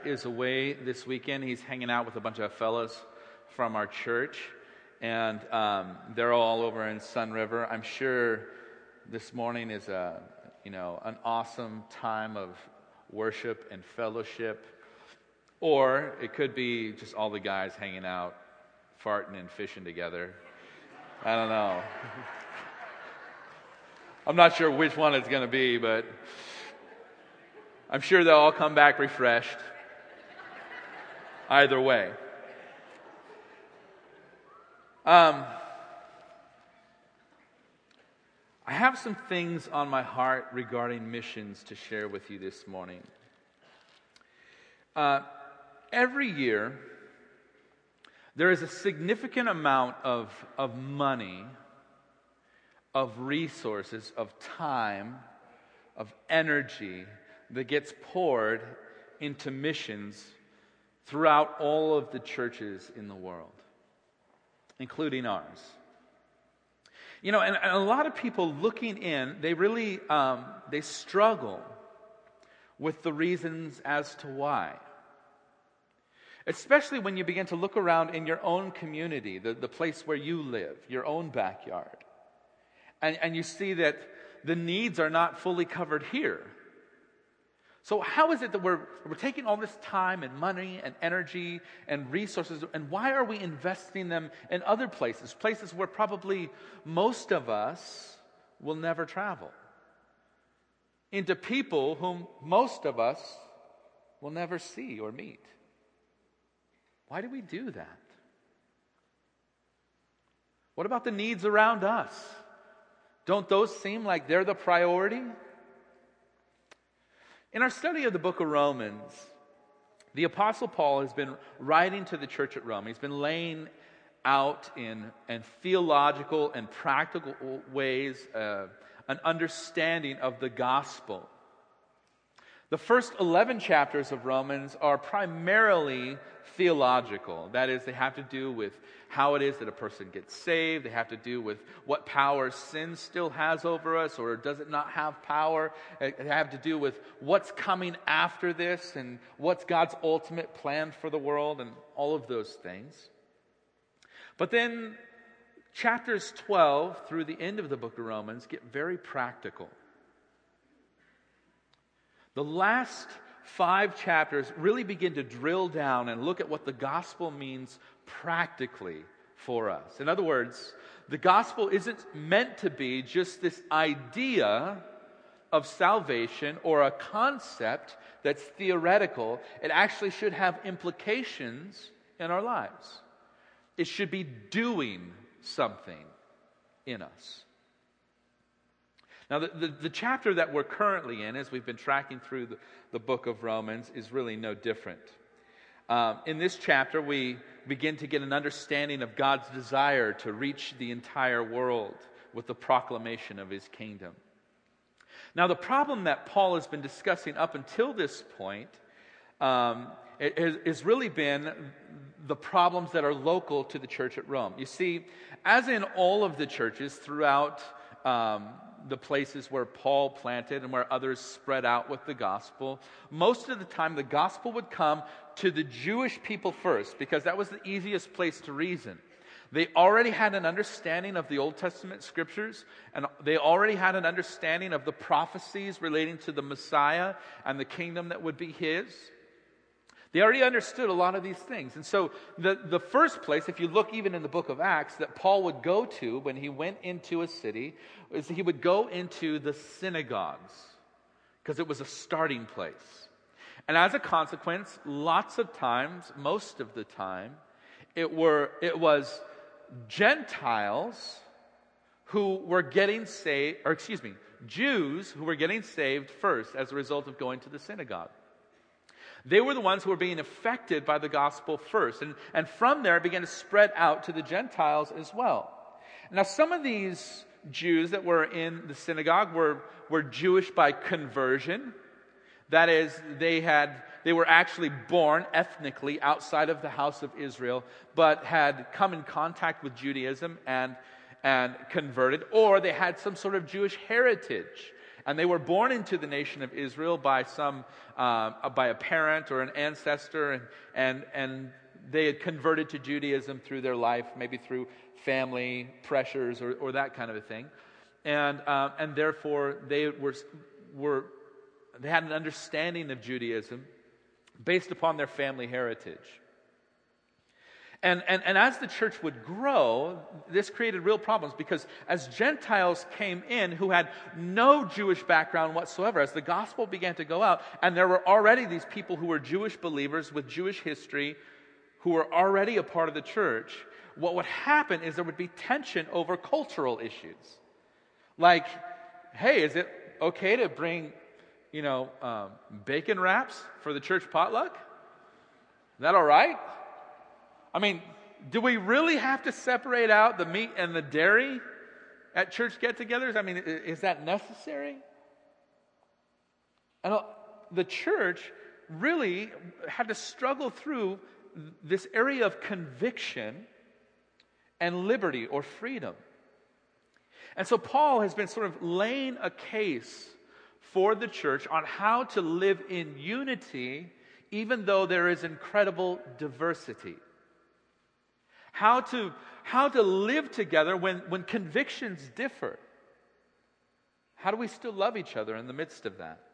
is away this weekend. He's hanging out with a bunch of fellas from our church, and they're all over in Sun River. I'm sure this morning is an awesome time of worship and fellowship, or it could be just all the guys hanging out, farting and fishing together. I don't know. I'm not sure which one it's going to be, but I'm sure they'll all come back refreshed. Either way. I have some things on my heart regarding missions to share with you this morning. Every year, there is a significant amount of money, of resources, of time, of energy that gets poured into missions throughout all of the churches in the world, including ours. And a lot of people looking in, they really they struggle with the reasons as to why. Especially when you begin to look around in your own community, the place where you live, your own backyard. And you see that the needs are not fully covered here. So how is it that we're taking all this time and money and energy and resources, and why are we investing them in other places where probably most of us will never travel, into people whom most of us will never see or meet? Why do we do that? What about the needs around us? Don't those seem like they're the priority? In our study of the book of Romans, the Apostle Paul has been writing to the church at Rome. He's been laying out in theological and practical ways an understanding of the gospel. The first 11 chapters of Romans are primarily theological. That is, they have to do with how it is that a person gets saved. They have to do with what power sin still has over us, or does it not have power. They have to do with what's coming after this and what's God's ultimate plan for the world and all of those things. But then chapters 12 through the end of the book of Romans get very practical. The last 5 chapters really begin to drill down and look at what the gospel means practically for us. In other words, the gospel isn't meant to be just this idea of salvation or a concept that's theoretical. It actually should have implications in our lives. It should be doing something in us. Now, the chapter that we're currently in, as we've been tracking through the book of Romans, is really no different. In this chapter, we begin to get an understanding of God's desire to reach the entire world with the proclamation of His kingdom. Now, the problem that Paul has been discussing up until this point has really been the problems that are local to the church at Rome. You see, as in all of the churches throughout the places where Paul planted and where others spread out with the gospel, most of the time the gospel would come to the Jewish people first, because that was the easiest place to reason. They already had an understanding of the Old Testament scriptures, and they already had an understanding of the prophecies relating to the Messiah and the kingdom that would be His. They already understood a lot of these things. And so the first place, if you look even in the book of Acts, that Paul would go to when he went into a city, is he would go into the synagogues, because it was a starting place. And as a consequence, lots of times, most of the time, it was Gentiles who were getting saved, Jews who were getting saved first as a result of going to the synagogue. They were the ones who were being affected by the gospel first. And from there, it began to spread out to the Gentiles as well. Now, some of these Jews that were in the synagogue were Jewish by conversion. That is, they were actually born ethnically outside of the house of Israel, but had come in contact with Judaism and converted, or they had some sort of Jewish heritage And they were born into the nation of Israel by by a parent or an ancestor, and they had converted to Judaism through their life, maybe through family pressures or that kind of a thing. And therefore they had an understanding of Judaism based upon their family heritage. And as the church would grow, this created real problems, because as Gentiles came in who had no Jewish background whatsoever, as the gospel began to go out, and there were already these people who were Jewish believers with Jewish history who were already a part of the church, what would happen is there would be tension over cultural issues. Like, hey, is it okay to bring, bacon wraps for the church potluck? Is that all right? I mean, do we really have to separate out the meat and the dairy at church get-togethers? I mean, is that necessary? And the church really had to struggle through this area of conviction and liberty or freedom. And so Paul has been sort of laying a case for the church on how to live in unity even though there is incredible diversity. How to live together when convictions differ. How do we still love each other in the midst of that?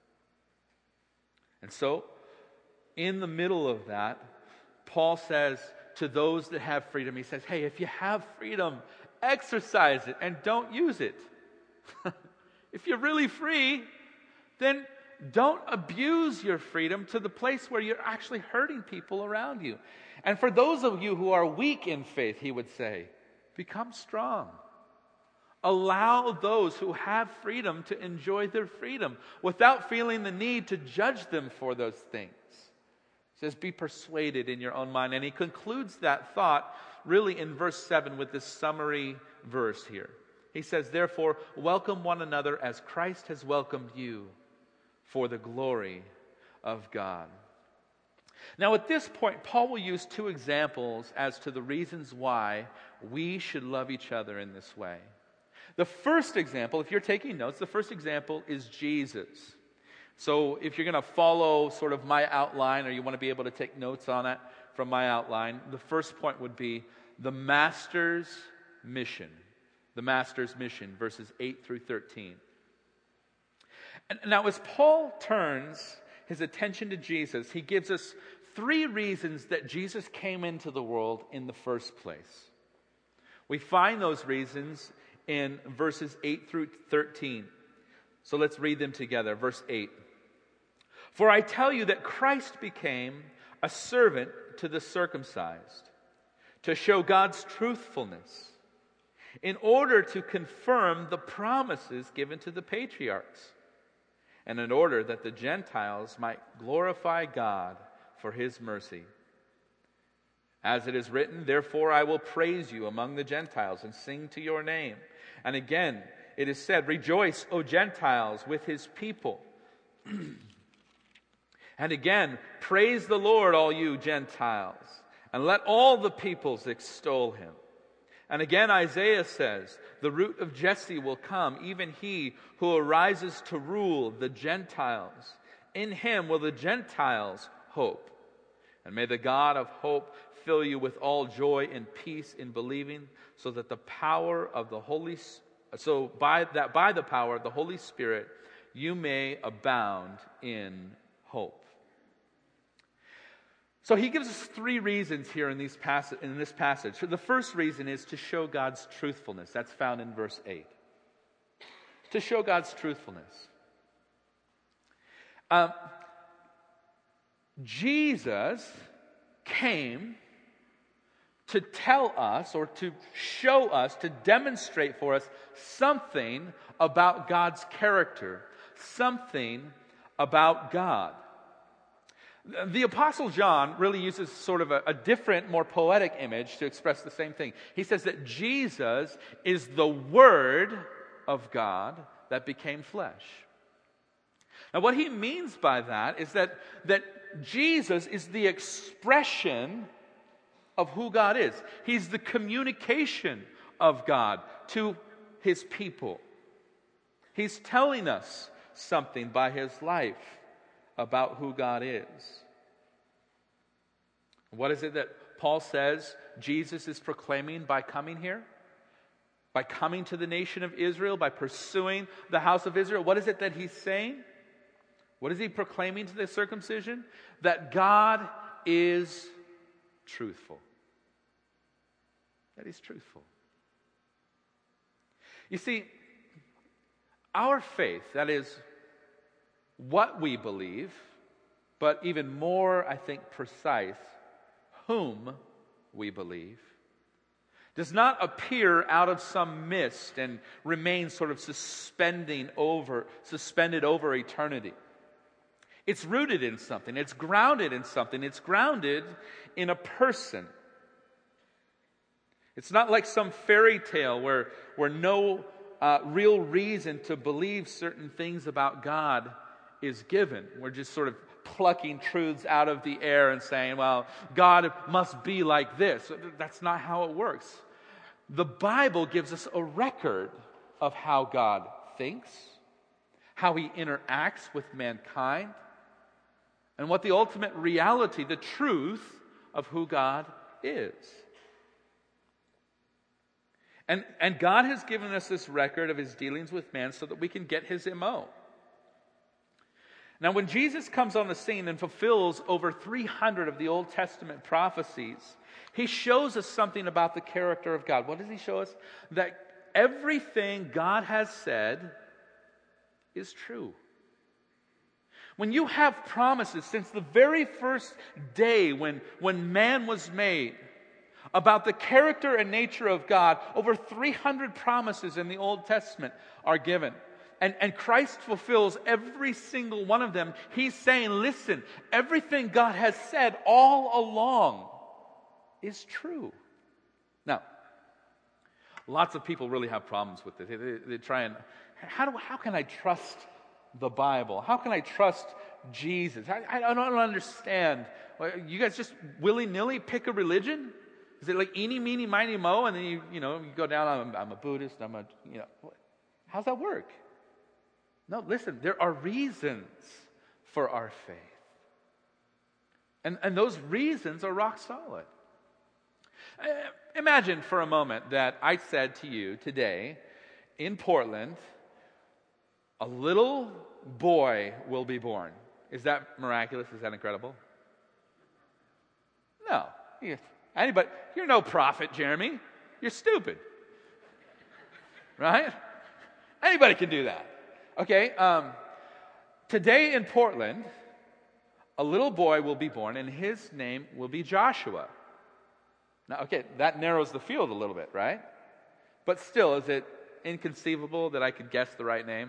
And so, in the middle of that, Paul says to those that have freedom, he says, hey, if you have freedom, exercise it and don't use it. If you're really free, then don't abuse your freedom to the place where you're actually hurting people around you. And for those of you who are weak in faith, he would say, become strong. Allow those who have freedom to enjoy their freedom without feeling the need to judge them for those things. He says, be persuaded in your own mind. And he concludes that thought really in verse 7 with this summary verse here. He says, therefore, welcome one another as Christ has welcomed you for the glory of God. Now, at this point, Paul will use two examples as to the reasons why we should love each other in this way. The first example, if you're taking notes, the first example is Jesus. So if you're going to follow sort of my outline, or you want to be able to take notes on it from my outline, the first point would be the Master's mission. The Master's mission, verses 8 through 13. And now as Paul turns his attention to Jesus, he gives us three reasons that Jesus came into the world in the first place. We find those reasons in verses 8 through 13. So let's read them together. Verse 8. For I tell you that Christ became a servant to the circumcised, to show God's truthfulness, in order to confirm the promises given to the patriarchs, and in order that the Gentiles might glorify God for his mercy. As it is written, therefore I will praise you among the Gentiles and sing to your name. And again, it is said, rejoice, O Gentiles, with his people. And again, praise the Lord, all you Gentiles, and let all the peoples extol him. And again, Isaiah says, the root of Jesse will come, even he who arises to rule the Gentiles. In him will the Gentiles hope. And may the God of hope fill you with all joy and peace in believing, so that the power of the Holy by the power of the Holy Spirit you may abound in hope. So he gives us three reasons here in this passage. So the first reason is to show God's truthfulness. That's found in verse 8. To show God's truthfulness. Jesus came to tell us, or to show us, to demonstrate for us something about God's character, something about God. The Apostle John really uses sort of a different, more poetic image to express the same thing. He says that Jesus is the Word of God that became flesh. Now, what he means by that is that Jesus is the expression of who God is. He's the communication of God to his people. He's telling us something by his life about who God is. What is it that Paul says Jesus is proclaiming by coming here? By coming to the nation of Israel, by pursuing the house of Israel? What is it that he's saying? What is he proclaiming to the circumcision? That God is truthful. That he's truthful. You see, our faith, that is what we believe, but even more, I think, precise, whom we believe, does not appear out of some mist and remain sort of suspended over eternity. It's rooted in something. It's grounded in something. It's grounded in a person. It's not like some fairy tale where no real reason to believe certain things about God is given. We're just sort of plucking truths out of the air and saying, well, God must be like this. That's not how it works. The Bible gives us a record of how God thinks, how he interacts with mankind, and what the ultimate reality, the truth of who God is. And God has given us this record of his dealings with man so that we can get his MO. Now, when Jesus comes on the scene and fulfills over 300 of the Old Testament prophecies, he shows us something about the character of God. What does he show us? That everything God has said is true. When you have promises since the very first day when man was made about the character and nature of God, over 300 promises in the Old Testament are given. And Christ fulfills every single one of them. He's saying, listen, everything God has said all along is true. Now, lots of people really have problems with this. They try and, how can I trust the Bible? How can I trust Jesus? I don't understand. You guys just willy-nilly pick a religion? Is it like eeny, meeny, miny, mo, and then you go down, I'm a Buddhist, how's that work? No, listen, there are reasons for our faith. And those reasons are rock solid. Imagine for a moment that I said to you today, in Portland, a little boy will be born. Is that miraculous? Is that incredible? No. Anybody? You're no prophet, Jeremy. You're stupid. Right? Anybody can do that. Okay, today in Portland, a little boy will be born, and his name will be Joshua. Now, okay, that narrows the field a little bit, right? But still, is it inconceivable that I could guess the right name?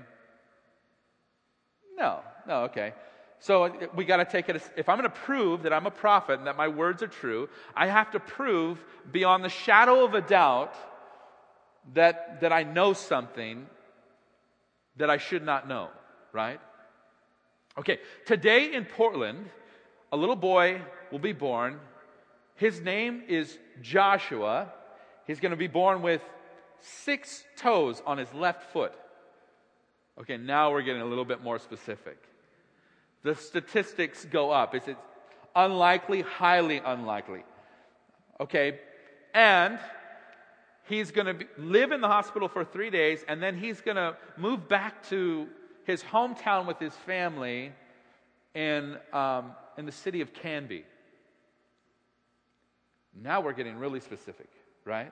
No, okay. So we got to take it, if I'm going to prove that I'm a prophet and that my words are true, I have to prove beyond the shadow of a doubt that I know something that I should not know, right? Okay, today in Portland, a little boy will be born. His name is Joshua. He's going to be born with 6 toes on his left foot. Okay, now we're getting a little bit more specific. The statistics go up. Is it unlikely? Highly unlikely. Okay, and he's going to live in the hospital for 3 days, and then he's going to move back to his hometown with his family in the city of Canby. Now we're getting really specific, right?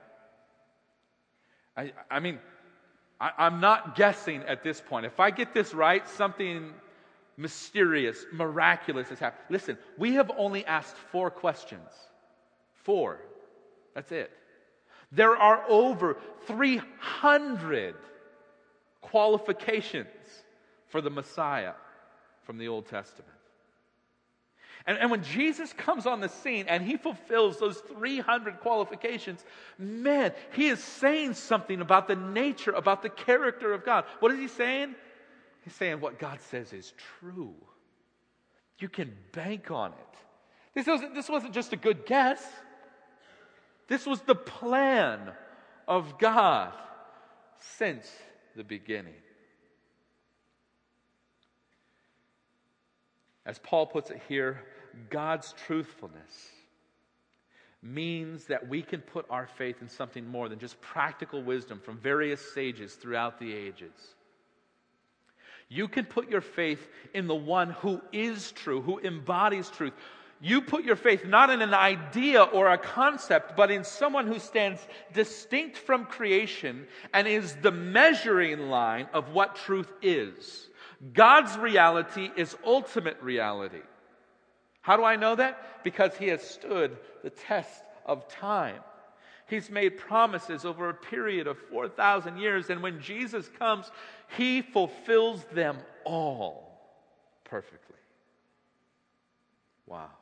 I mean, I'm not guessing at this point. If I get this right, something mysterious, miraculous has happened. Listen, we have only asked 4 questions. 4. That's it. There are over 300 qualifications for the Messiah from the Old Testament. And when Jesus comes on the scene and he fulfills those 300 qualifications, man, he is saying something about the nature, about the character of God. What is he saying? He's saying what God says is true. You can bank on it. This wasn't just a good guess. This was the plan of God since the beginning. As Paul puts it here, God's truthfulness means that we can put our faith in something more than just practical wisdom from various sages throughout the ages. You can put your faith in the one who is true, who embodies truth. You put your faith not in an idea or a concept, but in someone who stands distinct from creation and is the measuring line of what truth is. God's reality is ultimate reality. How do I know that? Because He has stood the test of time. He's made promises over a period of 4,000 years, and when Jesus comes, He fulfills them all perfectly. Wow.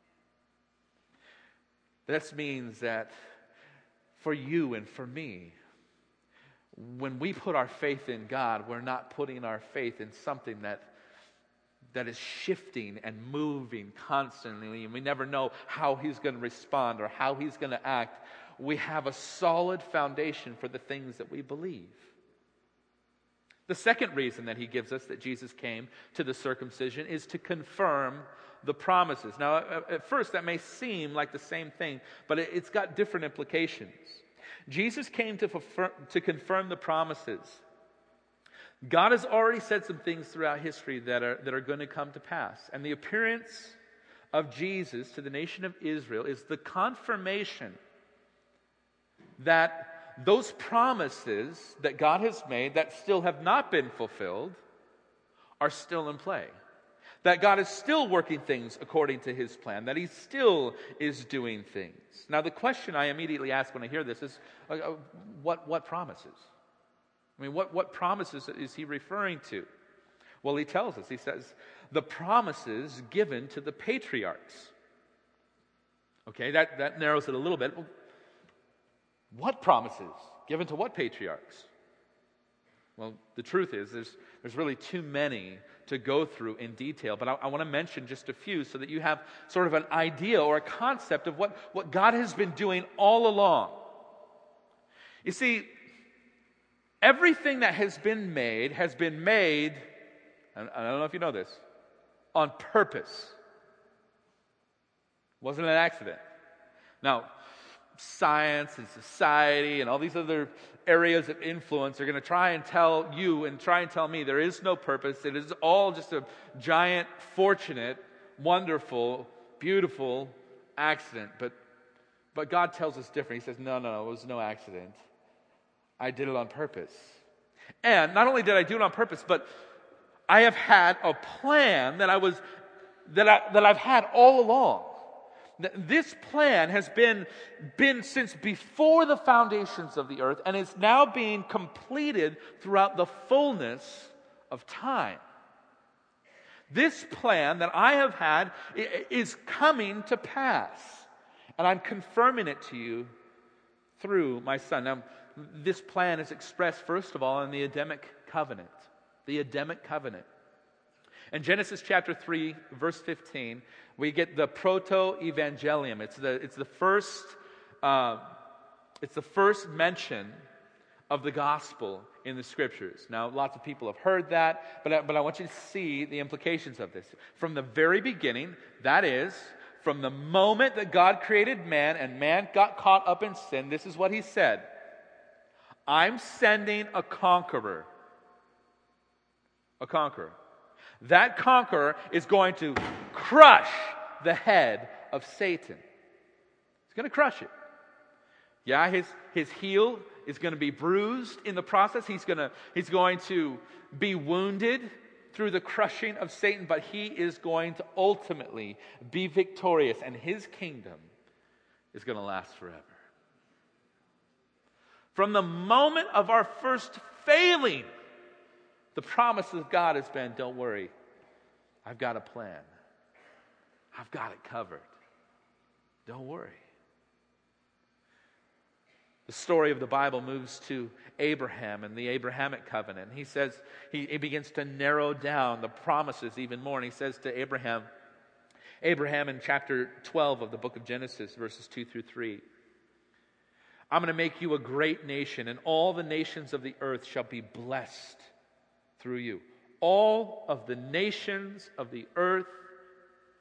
This means that for you and for me, when we put our faith in God, we're not putting our faith in something that is shifting and moving constantly, and we never know how He's going to respond or how He's going to act. We have a solid foundation for the things that we believe. The second reason that He gives us that Jesus came to the circumcision is to confirm the promises. Now, at first, that may seem like the same thing, but it's got different implications. Jesus came to confirm the promises. God has already said some things throughout history that are going to come to pass. And the appearance of Jesus to the nation of Israel is the confirmation that those promises that God has made that still have not been fulfilled are still in play. That God is still working things according to His plan. That He still is doing things. Now, the question I immediately ask when I hear this is, what promises? I mean, what promises is He referring to? Well, He tells us. He says, the promises given to the patriarchs. Okay, that narrows it a little bit. Well, what promises? Given to what patriarchs? Well, the truth is, there's really too many to go through in detail, but I want to mention just a few so that you have sort of an idea or a concept of what God has been doing all along. You see, everything that has been made, I don't know if you know this, on purpose. It wasn't an accident. Now, science and society and all these other areas of influence are going to try and tell you and try and tell me there is no purpose. It is all just a giant, fortunate, wonderful, beautiful accident. But God tells us different. He says, no, it was no accident. I did it on purpose. And not only did I do it on purpose, but I have had a plan that I've had all along. This plan has been since before the foundations of the earth and is now being completed throughout the fullness of time. This plan that I have had is coming to pass, and I'm confirming it to you through my Son. Now, this plan is expressed, first of all, in the Adamic covenant. The Adamic covenant. In Genesis chapter 3, verse 15, we get the proto-evangelium. It's the first mention of the gospel in the Scriptures. Now, lots of people have heard that, but I want you to see the implications of this. From the very beginning, that is, from the moment that God created man and man got caught up in sin, this is what He said: I'm sending a conqueror. A conqueror. That conqueror is going to crush the head of Satan. He's going to crush it. Yeah, his heel is going to be bruised in the process. He's going to be wounded through the crushing of Satan, but he is going to ultimately be victorious, and his kingdom is going to last forever. From the moment of our first failing, the promise of God has been, don't worry, I've got a plan. I've got it covered. Don't worry. The story of the Bible moves to Abraham and the Abrahamic covenant. He says, he begins to narrow down the promises even more. And he says to Abraham in chapter 12 of the book of Genesis, verses 2 through 3, I'm going to make you a great nation, and all the nations of the earth shall be blessed through you. All of the nations of the earth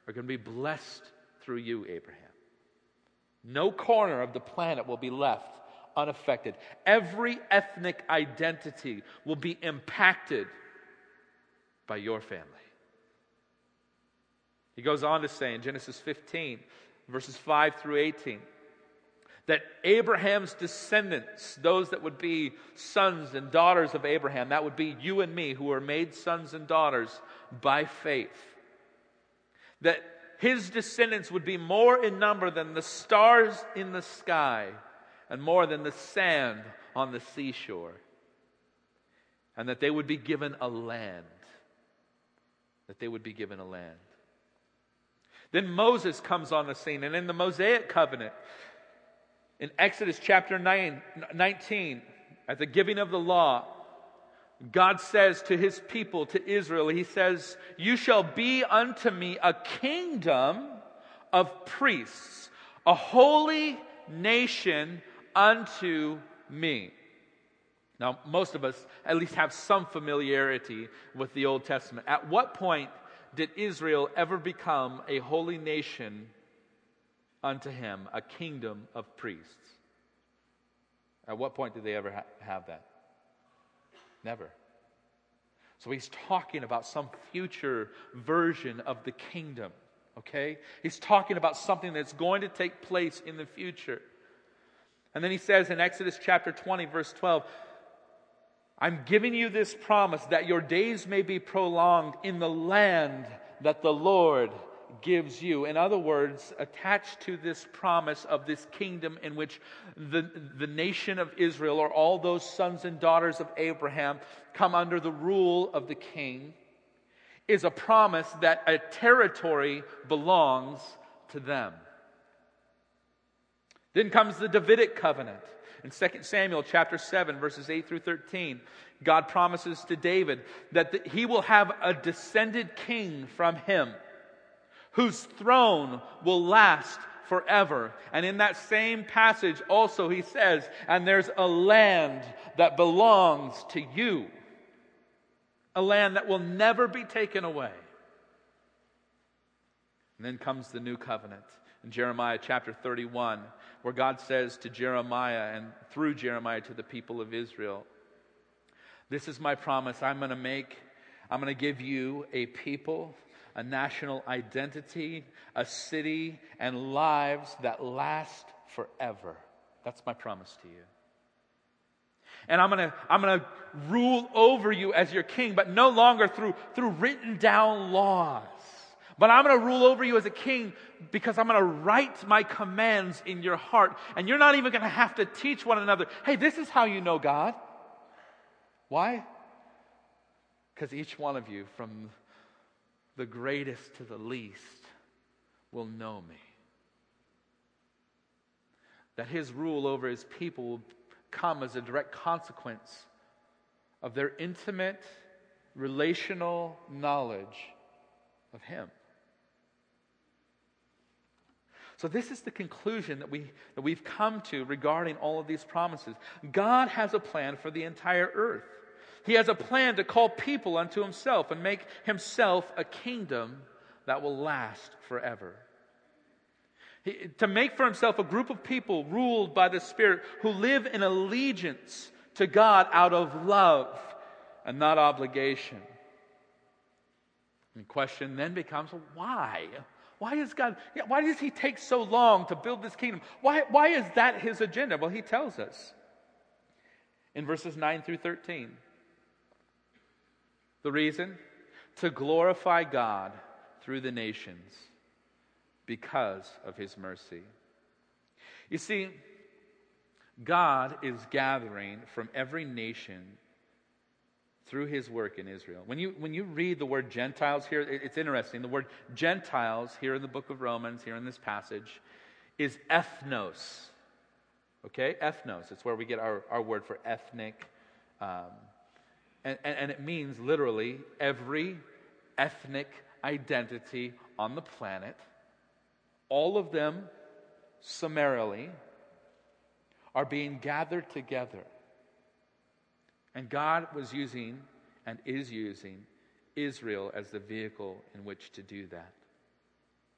are going to be blessed through you, Abraham. No corner of the planet will be left unaffected. Every ethnic identity will be impacted by your family. He goes on to say in Genesis 15, verses 5 through 18, that Abraham's descendants, those that would be sons and daughters of Abraham, that would be you and me who are made sons and daughters by faith, that his descendants would be more in number than the stars in the sky and more than the sand on the seashore, and that they would be given a land. That they would be given a land. Then Moses comes on the scene, and in the Mosaic covenant, in Exodus chapter 19, at the giving of the law, God says to his people, to Israel, he says, "You shall be unto me a kingdom of priests, a holy nation unto me." Now, most of us at least have some familiarity with the Old Testament. At what point did Israel ever become a holy nation unto him, a kingdom of priests? At what point did they ever have that? Never. So he's talking about some future version of the kingdom, okay? He's talking about something that's going to take place in the future. And then he says in Exodus chapter 20, verse 12, "I'm giving you this promise that your days may be prolonged in the land that the Lord gives you." In other words, attached to this promise of this kingdom in which the nation of Israel, or all those sons and daughters of Abraham, come under the rule of the king, is a promise that a territory belongs to them. Then comes the Davidic covenant. In 2 Samuel chapter 7, verses 8 through 13, God promises to David that he will have a descended king from him, whose throne will last forever. And in that same passage also he says, "And there's a land that belongs to you." A land that will never be taken away. And then comes the new covenant in Jeremiah chapter 31, where God says to Jeremiah and through Jeremiah to the people of Israel, "This is my promise. I'm going to give you a people, a national identity, a city, and lives that last forever." That's my promise to you. And I'm going to rule over you as your king, but no longer through written down laws. But I'm going to rule over you as a king because I'm going to write my commands in your heart. And you're not even going to have to teach one another, "Hey, this is how you know God." Why? Because each one of you, from the greatest to the least, will know me. That his rule over his people will come as a direct consequence of their intimate, relational knowledge of him. So this is the conclusion that we've come to regarding all of these promises. God has a plan for the entire earth. He has a plan to call people unto himself and make himself a kingdom that will last forever. To make for himself a group of people ruled by the Spirit who live in allegiance to God out of love and not obligation. And the question then becomes, why? Why does he take so long to build this kingdom? Why is that his agenda? Well, he tells us in verses 9 through 13. The reason? To glorify God through the nations because of his mercy. You see, God is gathering from every nation through his work in Israel. When you read the word Gentiles here, it's interesting. The word Gentiles here in the book of Romans, here in this passage, is ethnos. Okay? Ethnos. It's where we get our word for ethnic. And it means literally every ethnic identity on the planet. All of them, summarily, are being gathered together. And God was using and is using Israel as the vehicle in which to do that.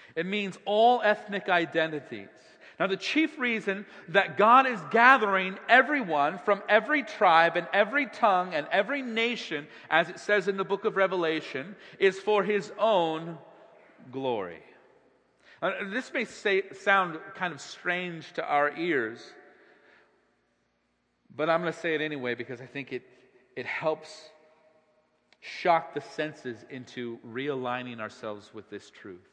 It means all ethnic identities. Now, the chief reason that God is gathering everyone from every tribe and every tongue and every nation, as it says in the book of Revelation, is for His own glory. This may sound kind of strange to our ears, but I'm going to say it anyway because I think it helps shock the senses into realigning ourselves with this truth.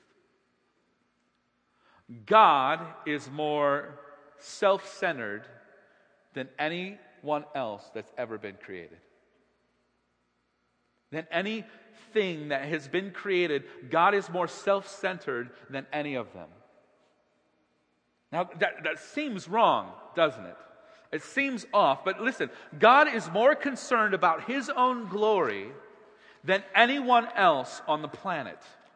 God is more self-centered than anyone else that's ever been created. Than anything that has been created, God is more self-centered than any of them. Now, that seems wrong, doesn't it? It seems off, but listen, God is more concerned about His own glory than anyone else on the planet.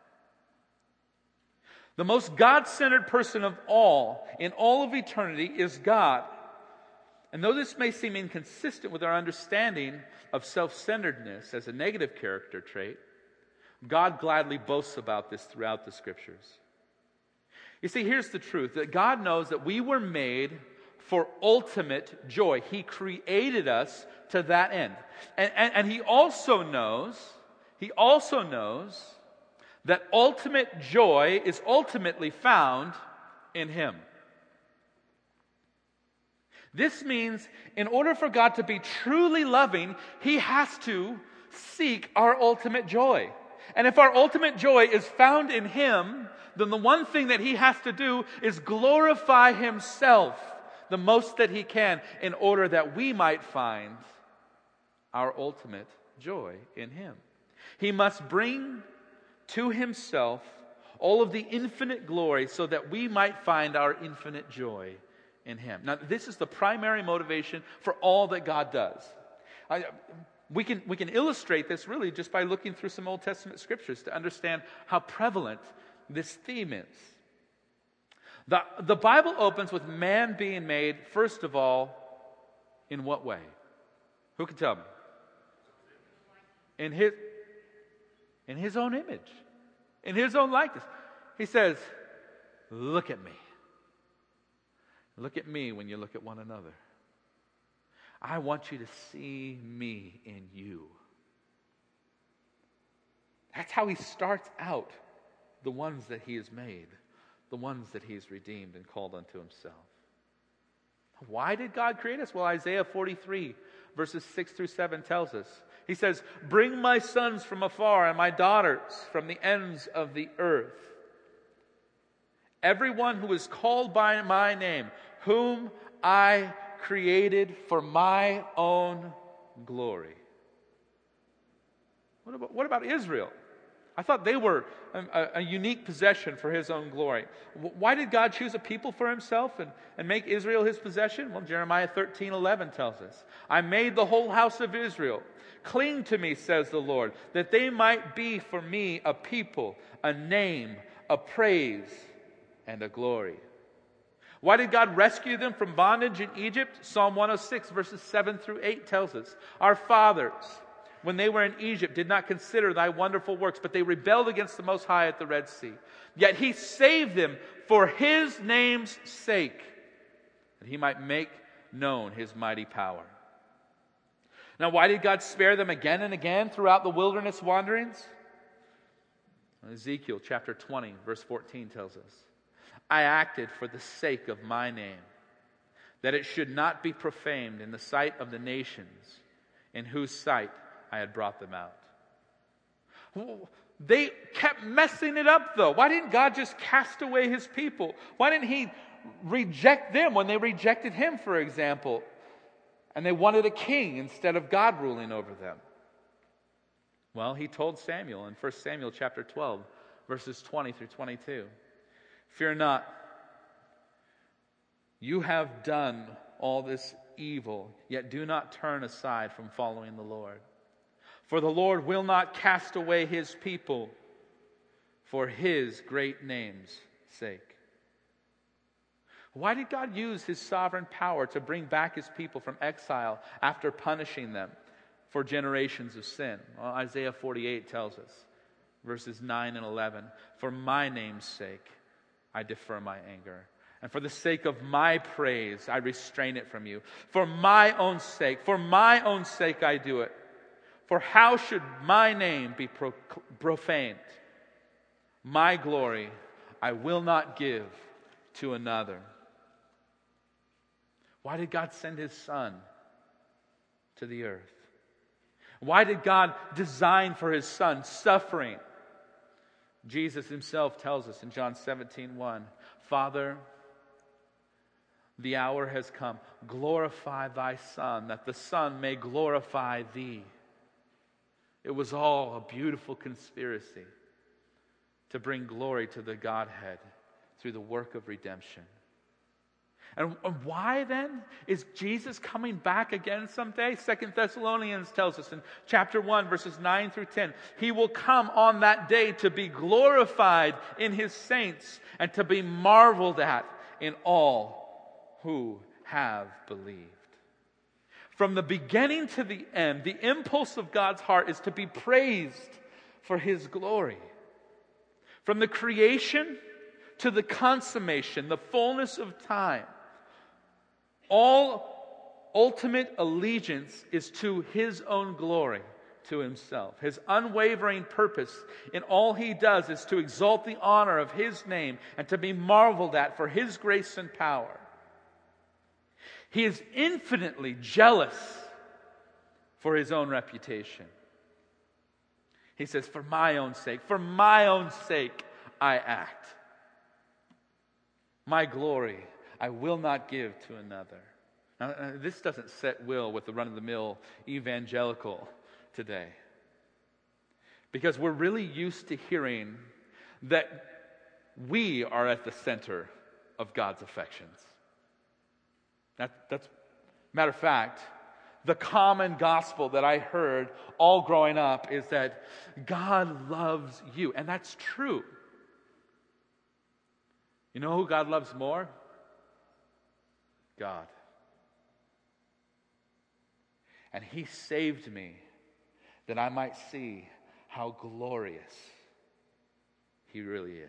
The most God-centered person of all, in all of eternity, is God. And though this may seem inconsistent with our understanding of self-centeredness as a negative character trait, God gladly boasts about this throughout the Scriptures. You see, here's the truth, that God knows that we were made for ultimate joy. He created us to that end. And He also knows that ultimate joy is ultimately found in Him. This means in order for God to be truly loving, He has to seek our ultimate joy. And if our ultimate joy is found in Him, then the one thing that He has to do is glorify Himself the most that He can in order that we might find our ultimate joy in Him. He must bring to Himself all of the infinite glory so that we might find our infinite joy in Him. Now, this is the primary motivation for all that God does. We can illustrate this really just by looking through some Old Testament scriptures to understand how prevalent this theme is. The Bible opens with man being made, first of all, in what way? Who can tell me? In His own image, in His own likeness. He says, look at me. Look at me when you look at one another. I want you to see me in you. That's how He starts out the ones that He has made, the ones that He has redeemed and called unto Himself. Why did God create us? Well, Isaiah 43, verses 6 through 7 tells us. He says, bring my sons from afar and my daughters from the ends of the earth. Everyone who is called by my name, whom I created for my own glory. What about Israel? I thought they were a unique possession for His own glory. Why did God choose a people for Himself and make Israel His possession? Well, Jeremiah 13:11 tells us, I made the whole house of Israel. Cling to me, says the Lord, that they might be for me a people, a name, a praise, and a glory. Why did God rescue them from bondage in Egypt? Psalm 106, verses 7 through 8 tells us, our fathers, when they were in Egypt, did not consider thy wonderful works, but they rebelled against the Most High at the Red Sea. Yet He saved them for His name's sake, that He might make known His mighty power. Now, why did God spare them again and again throughout the wilderness wanderings? Ezekiel chapter 20, verse 14 tells us, I acted for the sake of my name, that it should not be profaned in the sight of the nations, in whose sight I had brought them out. They kept messing it up, though. Why didn't God just cast away His people? Why didn't He reject them when they rejected Him, for example? And they wanted a king instead of God ruling over them. Well, He told Samuel in 1 Samuel chapter 12, verses 20 through 22, fear not, you have done all this evil, yet do not turn aside from following the Lord. For the Lord will not cast away His people for His great name's sake. Why did God use His sovereign power to bring back His people from exile after punishing them for generations of sin? Well, Isaiah 48 tells us, verses 9 and 11. For my name's sake, I defer my anger. And for the sake of my praise, I restrain it from you. For my own sake I do it. For how should my name be profaned? My glory I will not give to another. Why did God send His Son to the earth? Why did God design for His Son suffering? Jesus Himself tells us in John 17:1, Father, the hour has come. Glorify Thy Son, that the Son may glorify Thee. It was all a beautiful conspiracy to bring glory to the Godhead through the work of redemption. And why then is Jesus coming back again someday? 2 Thessalonians tells us in chapter 1, verses 9 through 10, He will come on that day to be glorified in His saints and to be marveled at in all who have believed. From the beginning to the end, the impulse of God's heart is to be praised for His glory. From the creation to the consummation, the fullness of time, all ultimate allegiance is to His own glory, to Himself. His unwavering purpose in all He does is to exalt the honor of His name and to be marveled at for His grace and power. He is infinitely jealous for His own reputation. He says, for my own sake, I act. My glory I will not give to another. Now, this doesn't set well with the run-of-the-mill evangelical today. Because we're really used to hearing that we are at the center of God's affections. That's matter of fact, the common gospel that I heard all growing up is that God loves you. And that's true. You know who God loves more? God. And He saved me that I might see how glorious He really is.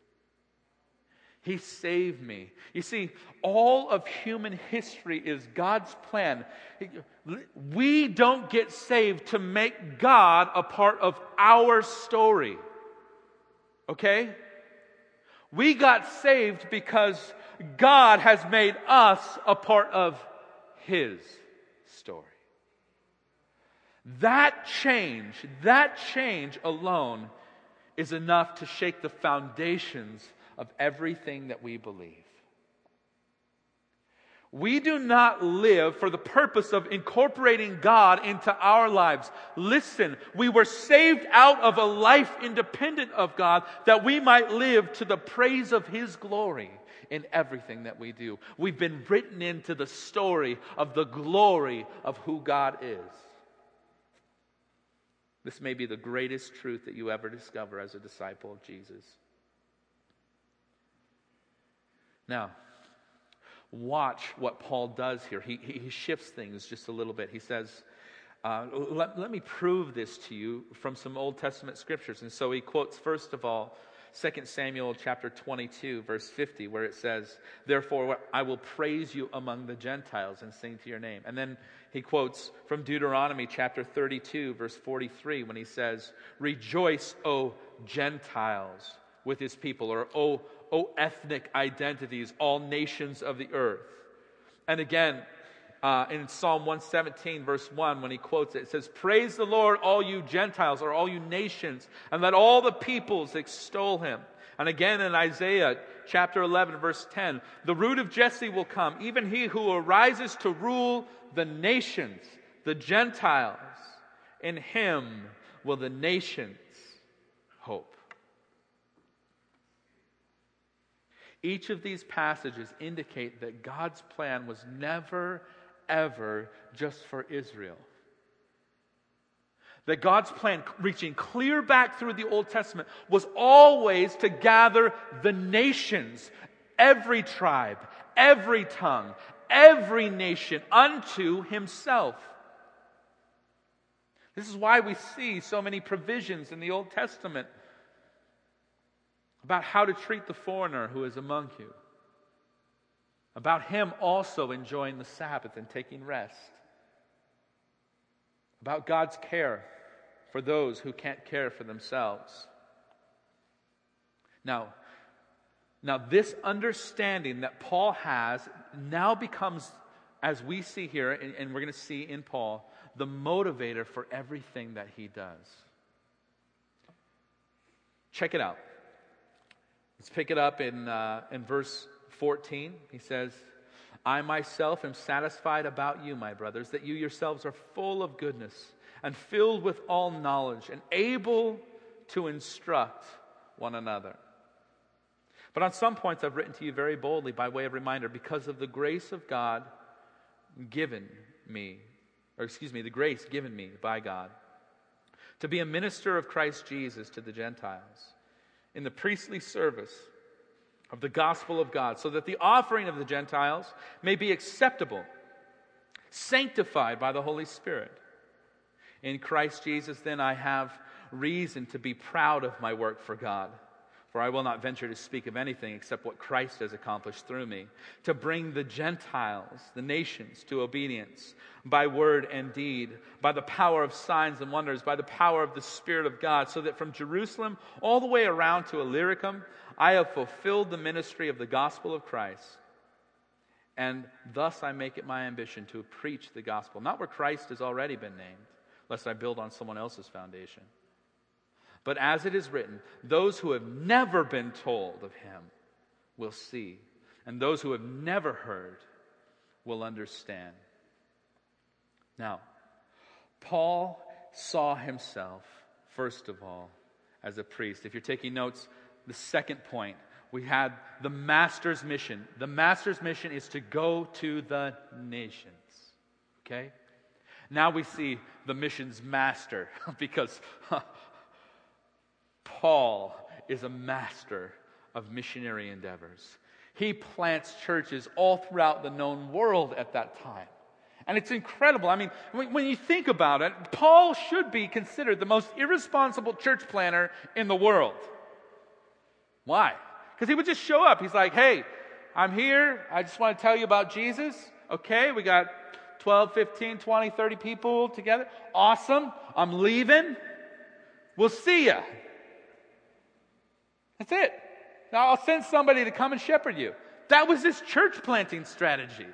He saved me. You see, all of human history is God's plan. We don't get saved to make God a part of our story. Okay? We got saved because God has made us a part of His story. That change alone is enough to shake the foundations of everything that we believe. We do not live for the purpose of incorporating God into our lives. Listen, we were saved out of a life independent of God that we might live to the praise of His glory in everything that we do. We've been written into the story of the glory of who God is. This may be the greatest truth that you ever discover as a disciple of Jesus. Now, watch what Paul does here. He shifts things just a little bit. He says, let me prove this to you from some Old Testament scriptures. And so he quotes, first of all, 2 Samuel chapter 22, verse 50, where it says, therefore I will praise you among the Gentiles and sing to your name. And then he quotes from Deuteronomy chapter 32, verse 43, when he says, rejoice, O Gentiles, with His people, or O ethnic identities, all nations of the earth. And again, in Psalm 117, verse 1, when he quotes it, it says, praise the Lord, all you Gentiles, or all you nations, and let all the peoples extol Him. And again in Isaiah chapter 11, verse 10, the root of Jesse will come, even he who arises to rule the nations, the Gentiles. In Him will the nations hope. Each of these passages indicate that God's plan was never, ever just for Israel. That God's plan, reaching clear back through the Old Testament, was always to gather the nations, every tribe, every tongue, every nation unto Himself. This is why we see so many provisions in the Old Testament about how to treat the foreigner who is among you, about him also enjoying the Sabbath and taking rest, about God's care for those who can't care for themselves. Now this understanding that Paul has now becomes, as we see here, and we're going to see in Paul, the motivator for everything that he does. Check it out. Let's pick it up in verse 14. He says, I myself am satisfied about you, my brothers, that you yourselves are full of goodness and filled with all knowledge and able to instruct one another. But on some points I've written to you very boldly by way of reminder, because of the grace of God given me, the grace given me by God, to be a minister of Christ Jesus to the Gentiles, in the priestly service of the gospel of God, so that the offering of the Gentiles may be acceptable, sanctified by the Holy Spirit. In Christ Jesus, then, I have reason to be proud of my work for God. For I will not venture to speak of anything except what Christ has accomplished through me, to bring the Gentiles, the nations, to obedience, by word and deed, by the power of signs and wonders, by the power of the Spirit of God, so that from Jerusalem all the way around to Illyricum, I have fulfilled the ministry of the gospel of Christ. And thus I make it my ambition to preach the gospel, not where Christ has already been named, lest I build on someone else's foundation. But as it is written, those who have never been told of him will see, and those who have never heard will understand. Now, Paul saw himself, first of all, as a priest. If you're taking notes, the second point, we had the master's mission. The master's mission is to go to the nations. Okay? Now we see the mission's master, because Paul is a master of missionary endeavors. He plants churches all throughout the known world at that time. And it's incredible. I mean, when you think about it, Paul should be considered the most irresponsible church planner in the world. Why? Because he would just show up. He's like, hey, I'm here. I just want to tell you about Jesus. Okay, we got 12, 15, 20, 30 people together. Awesome. I'm leaving. We'll see ya. That's it. Now I'll send somebody to come and shepherd you. That was his church planting strategy.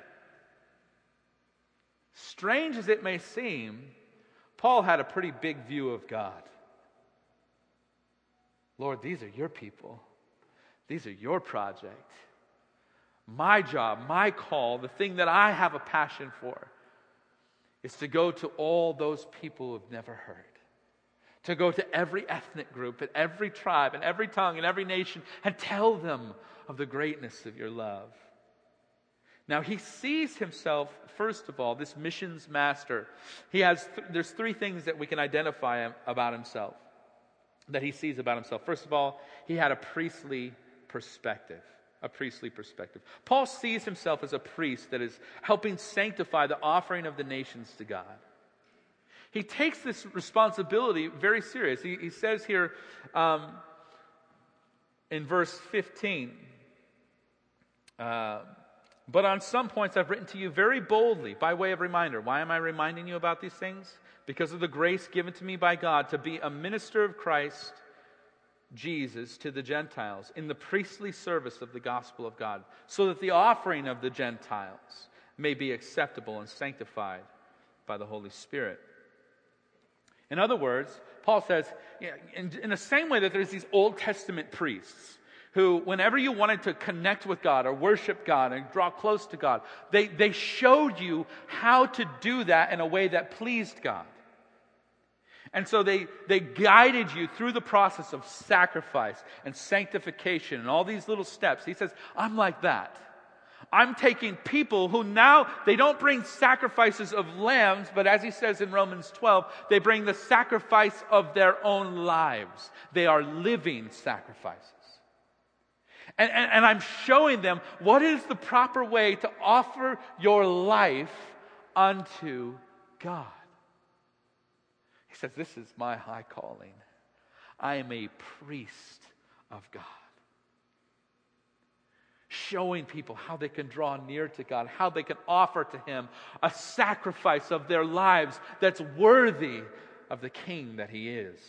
Strange as it may seem, Paul had a pretty big view of God. Lord, these are your people. These are your project. My job, my call, the thing that I have a passion for is to go to all those people who've never heard. To go to every ethnic group and every tribe and every tongue and every nation and tell them of the greatness of your love. Now he sees himself, first of all, this missions master. There's three things that we can identify about himself, that he sees about himself. First of all, he had a priestly perspective. A priestly perspective. Paul sees himself as a priest that is helping sanctify the offering of the nations to God. He takes this responsibility very serious. He says here in verse 15, but on some points I've written to you very boldly by way of reminder. Why am I reminding you about these things? Because of the grace given to me by God to be a minister of Christ Jesus to the Gentiles in the priestly service of the gospel of God, so that the offering of the Gentiles may be acceptable and sanctified by the Holy Spirit. In other words, Paul says, in the same way that there's these Old Testament priests who, whenever you wanted to connect with God or worship God and draw close to God, they showed you how to do that in a way that pleased God. And so they guided you through the process of sacrifice and sanctification and all these little steps. He says, I'm like that. I'm taking people who now, they don't bring sacrifices of lambs, but as he says in Romans 12, they bring the sacrifice of their own lives. They are living sacrifices. And I'm showing them what is the proper way to offer your life unto God. He says, this is my high calling. I am a priest of God. showing people how they can draw near to God, how they can offer to Him a sacrifice of their lives that's worthy of the King that He is.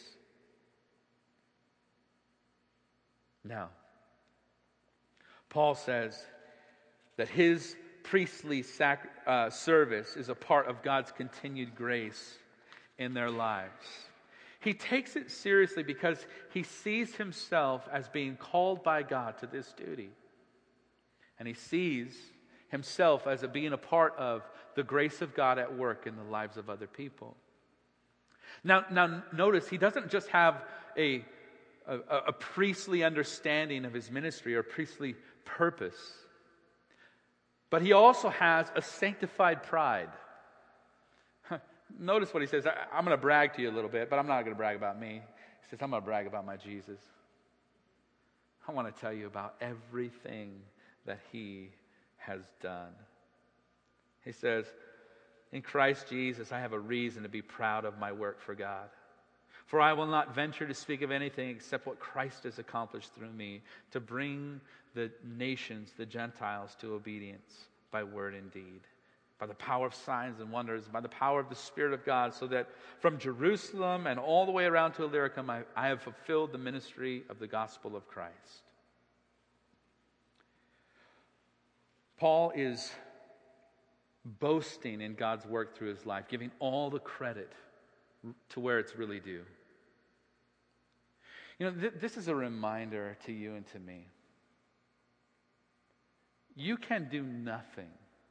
Now, Paul says that his priestly service is a part of God's continued grace in their lives. He takes it seriously because he sees himself as being called by God to this duty. And he sees himself as being a part of the grace of God at work in the lives of other people. Now notice, he doesn't just have a priestly understanding of his ministry or priestly purpose, but he also has a sanctified pride. Notice what he says. I'm going to brag to you a little bit, but I'm not going to brag about me. He says, I'm going to brag about my Jesus. I want to tell you about everything that He has done. He says, in Christ Jesus, I have a reason to be proud of my work for God. For I will not venture to speak of anything except what Christ has accomplished through me to bring the nations, the Gentiles, to obedience by word and deed, by the power of signs and wonders, by the power of the Spirit of God, so that from Jerusalem and all the way around to Illyricum, I have fulfilled the ministry of the gospel of Christ. Paul is boasting in God's work through his life, giving all the credit to where it's really due. You know, this is a reminder to you and to me. You can do nothing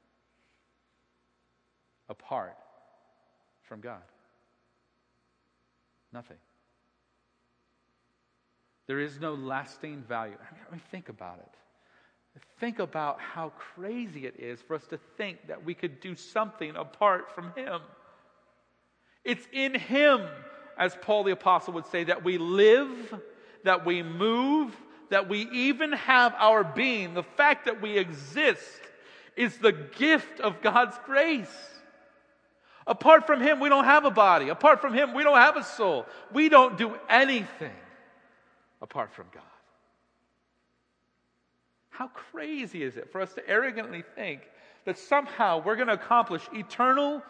apart from God. Nothing. There is no lasting value. I mean, think about it. Think about how crazy it is for us to think that we could do something apart from Him. It's in Him, as Paul the Apostle would say, that we live, that we move, that we even have our being. The fact that we exist is the gift of God's grace. Apart from Him, we don't have a body. Apart from Him, we don't have a soul. We don't do anything apart from God. How crazy is it for us to arrogantly think that somehow we're going to accomplish eternal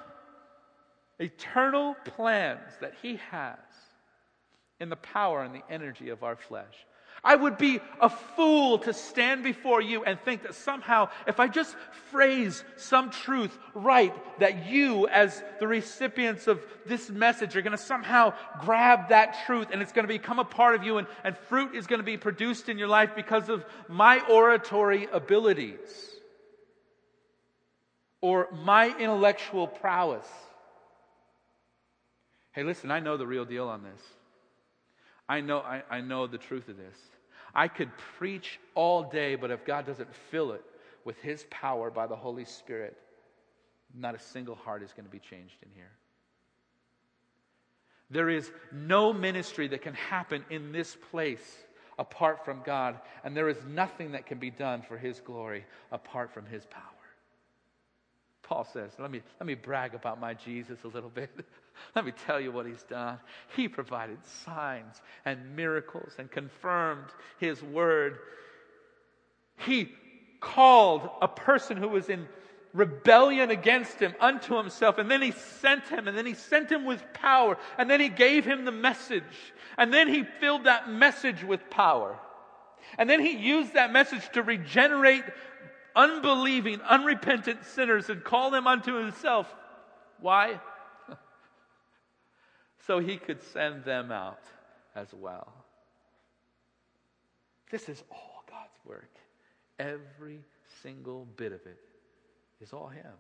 plans that He has in the power and the energy of our flesh? I would be a fool to stand before you and think that somehow, if I just phrase some truth right, that you, as the recipients of this message, are going to somehow grab that truth and it's going to become a part of you, and fruit is going to be produced in your life because of my oratory abilities or my intellectual prowess. Hey, listen, I know the real deal on this. I know the truth of this. I could preach all day, but if God doesn't fill it with His power by the Holy Spirit, not a single heart is going to be changed in here. There is no ministry that can happen in this place apart from God, and there is nothing that can be done for His glory apart from His power. Paul says, let me brag about my Jesus a little bit. Let me tell you what He's done. He provided signs and miracles and confirmed His word. He called a person who was in rebellion against Him unto Himself, and then He sent him, and then He sent him with power, and then He gave him the message, and then He filled that message with power. And then He used that message to regenerate unbelieving, unrepentant sinners and call them unto Himself. Why? So He could send them out as well. This is all God's work. Every single bit of it is all Him.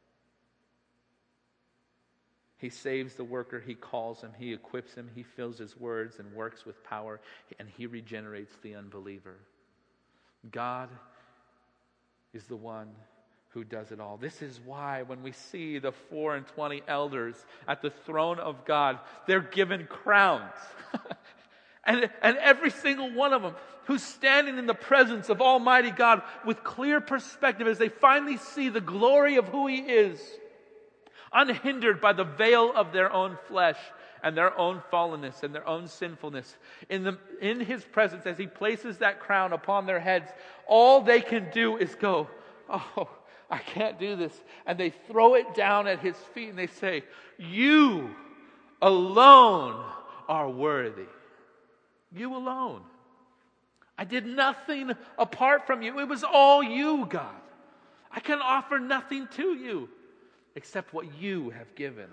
He saves the worker, He calls him, He equips him, He fills his words and works with power, and He regenerates the unbeliever. God is the one who does it all. This is why when we see the 24 elders at the throne of God, they're given crowns. and every single one of them who's standing in the presence of Almighty God with clear perspective as they finally see the glory of who He is, unhindered by the veil of their own flesh and their own fallenness and their own sinfulness. In his presence, as he places that crown upon their heads, all they can do is go, "Oh, I can't do this." And they throw it down at his feet and they say, "You alone are worthy. You alone. I did nothing apart from you. It was all you, God. I can offer nothing to you except what you have given."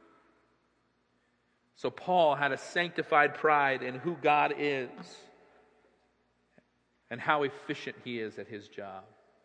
So Paul had a sanctified pride in who God is and how efficient he is at his job.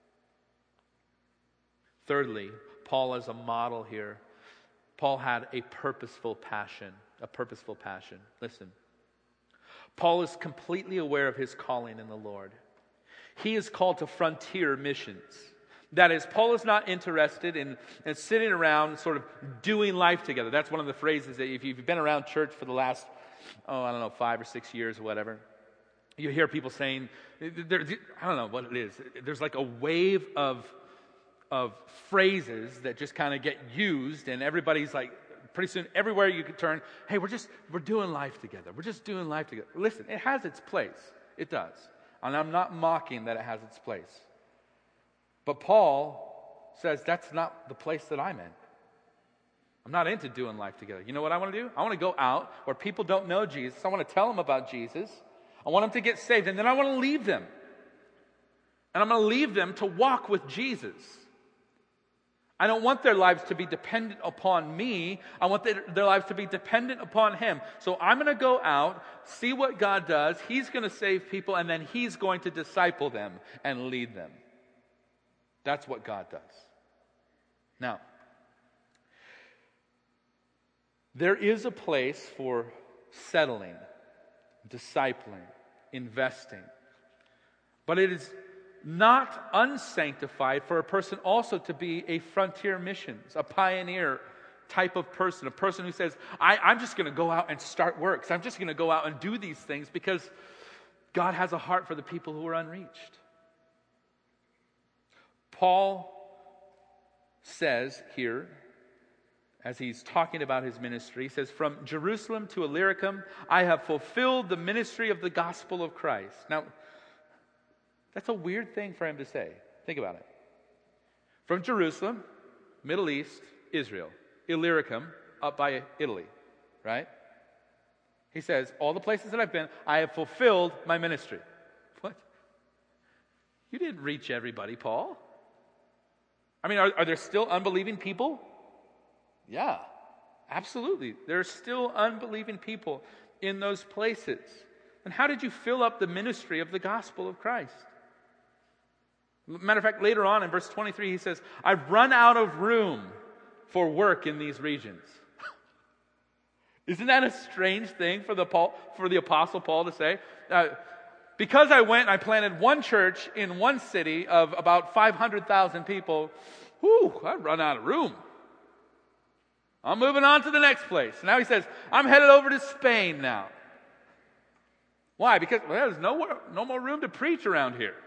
Thirdly, Paul is a model here. Paul had a purposeful passion. Listen. Paul is completely aware of his calling in the Lord. He is called to frontier missions. That is, Paul is not interested in sitting around sort of doing life together. That's one of the phrases that if you've been around church for the last, 5 or 6 years or whatever, you hear people saying, I don't know what it is. There's like a wave of phrases that just kind of get used, and everybody's like, pretty soon, everywhere you can turn, "Hey, we're doing life together. We're just doing life together." Listen, it has its place. It does. And I'm not mocking that it has its place. But Paul says that's not the place that I'm in. I'm not into doing life together. You know what I want to do? I want to go out where people don't know Jesus. I want to tell them about Jesus. I want them to get saved. And then I want to leave them. And I'm going to leave them to walk with Jesus. I don't want their lives to be dependent upon me. I want their lives to be dependent upon Him. So I'm going to go out, see what God does. He's going to save people, and then He's going to disciple them and lead them. That's what God does. Now, there is a place for settling, discipling, investing. But it is not unsanctified for a person also to be a frontier missions, a pioneer type of person, a person who says, I'm just going to go out and start works. I'm just going to go out and do these things because God has a heart for the people who are unreached. Paul says here, as he's talking about his ministry, he says, "From Jerusalem to Illyricum, I have fulfilled the ministry of the gospel of Christ." Now, that's a weird thing for him to say. Think about it. From Jerusalem, Middle East, Israel, Illyricum, up by Italy, right? He says, all the places that I've been, I have fulfilled my ministry. What? You didn't reach everybody, Paul. I mean, are there still unbelieving people? Yeah, absolutely. There are still unbelieving people in those places. And how did you fill up the ministry of the gospel of Christ? Matter of fact, later on in verse 23, he says, "I've run out of room for work in these regions." Isn't that a strange thing for the Apostle Paul to say? Because I went and I planted one church in one city of about 500,000 people, I've run out of room. I'm moving on to the next place. Now he says, I'm headed over to Spain now. Why? Because there's no more room to preach around here.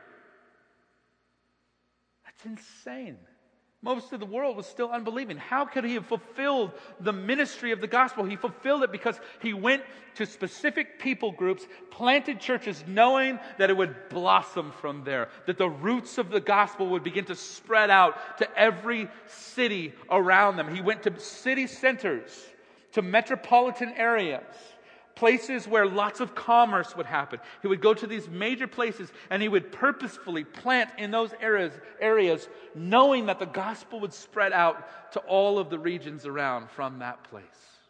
That's insane. Most of the world was still unbelieving. How could he have fulfilled the ministry of the gospel? He fulfilled it because he went to specific people groups, planted churches, knowing that it would blossom from there, that the roots of the gospel would begin to spread out to every city around them. He went to city centers, to metropolitan areas, places where lots of commerce would happen. He would go to these major places and he would purposefully plant in those areas, knowing that the gospel would spread out to all of the regions around from that place.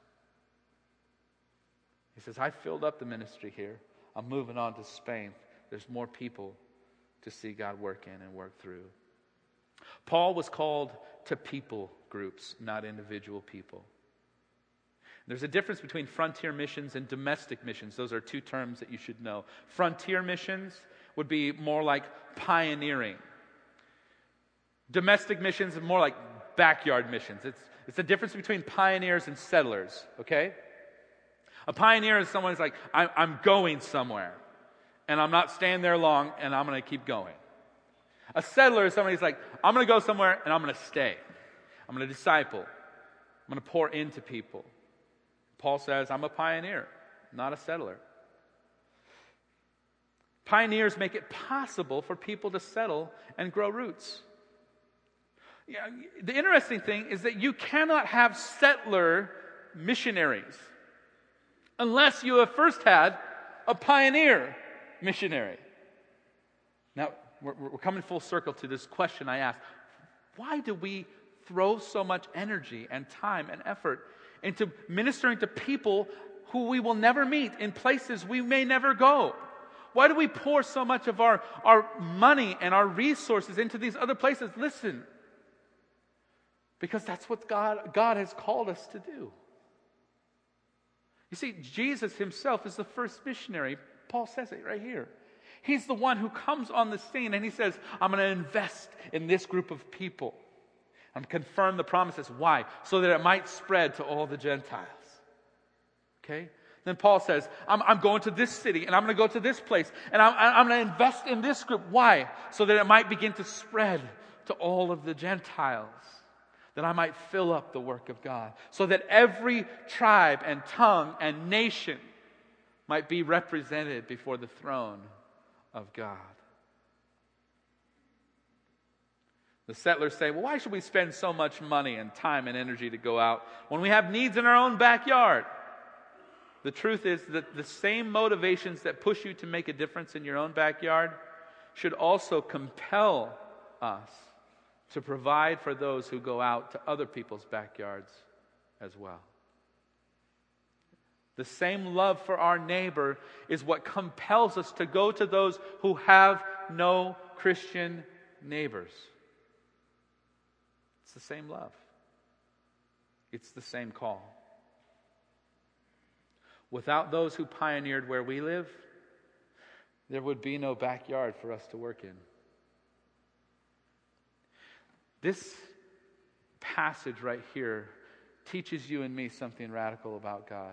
He says, I filled up the ministry here. I'm moving on to Spain. There's more people to see God work in and work through. Paul was called to people groups, not individual people. There's a difference between frontier missions and domestic missions. Those are two terms that you should know. Frontier missions would be more like pioneering. Domestic missions are more like backyard missions. It's the difference between pioneers and settlers, okay? A pioneer is someone who's like, I'm going somewhere, and I'm not staying there long, and I'm going to keep going. A settler is somebody who's like, I'm going to go somewhere, and I'm going to stay. I'm going to disciple. I'm going to pour into people. Paul says, I'm a pioneer, not a settler. Pioneers make it possible for people to settle and grow roots. Yeah, the interesting thing is that you cannot have settler missionaries unless you have first had a pioneer missionary. Now, we're coming full circle to this question I asked. Why do we throw so much energy and time and effort into ministering to people who we will never meet in places we may never go? Why do we pour so much of our money and our resources into these other places? Listen, because that's what God has called us to do. You see, Jesus himself is the first missionary. Paul says it right here. He's the one who comes on the scene and he says, I'm going to invest in this group of people. I'm confirm the promises. Why? So that it might spread to all the Gentiles. Okay? Then Paul says, I'm going to this city and I'm going to go to this place and I'm going to invest in this group. Why? So that it might begin to spread to all of the Gentiles. That I might fill up the work of God. So that every tribe and tongue and nation might be represented before the throne of God. The settlers say, well, why should we spend so much money and time and energy to go out when we have needs in our own backyard? The truth is that the same motivations that push you to make a difference in your own backyard should also compel us to provide for those who go out to other people's backyards as well. The same love for our neighbor is what compels us to go to those who have no Christian neighbors. It's the same love. It's the same call. Without those who pioneered where we live, there would be no backyard for us to work in. This passage right here teaches you and me something radical about God.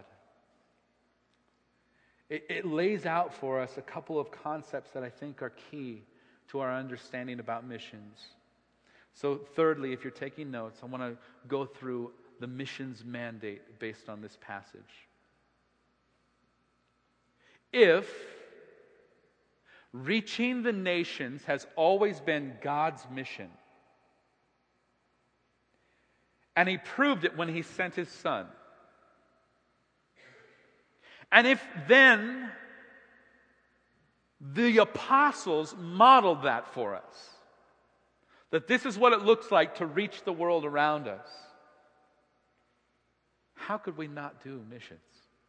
It lays out for us a couple of concepts that I think are key to our understanding about missions. So thirdly, if you're taking notes, I want to go through the missions mandate based on this passage. If reaching the nations has always been God's mission, and He proved it when He sent His Son, and if then the apostles modeled that for us, that this is what it looks like to reach the world around us, how could we not do missions?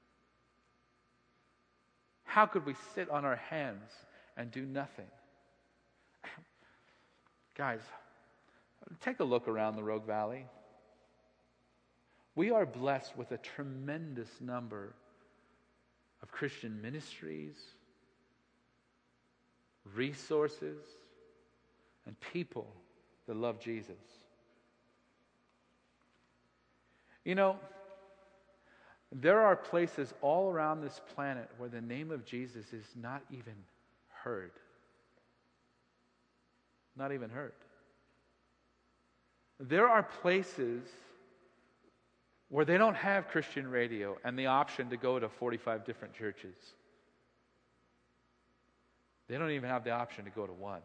How could we sit on our hands and do nothing? Guys, take a look around the Rogue Valley. We are blessed with a tremendous number of Christian ministries, resources, and people that love Jesus. You know, there are places all around this planet where the name of Jesus is not even heard. Not even heard. There are places where they don't have Christian radio and the option to go to 45 different churches. They don't even have the option to go to one.